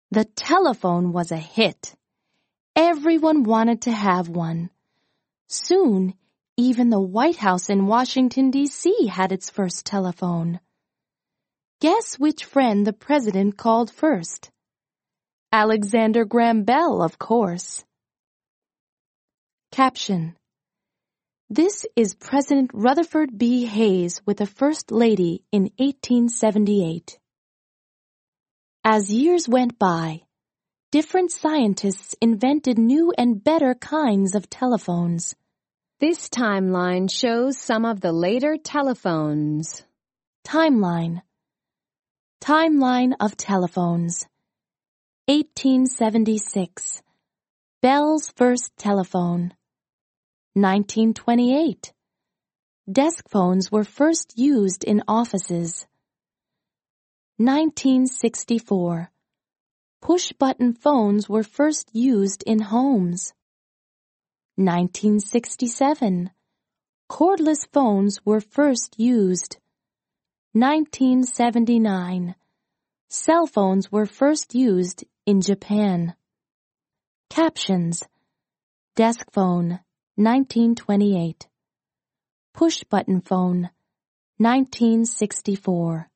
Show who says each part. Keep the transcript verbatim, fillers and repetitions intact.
Speaker 1: The telephone was a hit. Everyone wanted to have one. Soon, even the White House in Washington, D C had its first telephone. Guess which friend the president called first? Alexander Graham Bell, of course. Caption: This is President Rutherford B. Hayes with the First Lady in eighteen seventy-eight. As years went by, different scientists invented new and better kinds of telephones.
Speaker 2: This timeline shows some of the later telephones.
Speaker 1: Timeline. Timeline of telephones. eighteen seventy-six. Bell's first telephone. nineteen twenty-eight. Desk phones were first used in offices. nineteen sixty-four. Push-button phones were first used in homes. nineteen sixty-seven. Cordless phones were first used. nineteen seventy-nine. Cell phones were first used in Japan. Captions: Desk phone, nineteen twenty-eight. Push-button phone, nineteen sixty-four.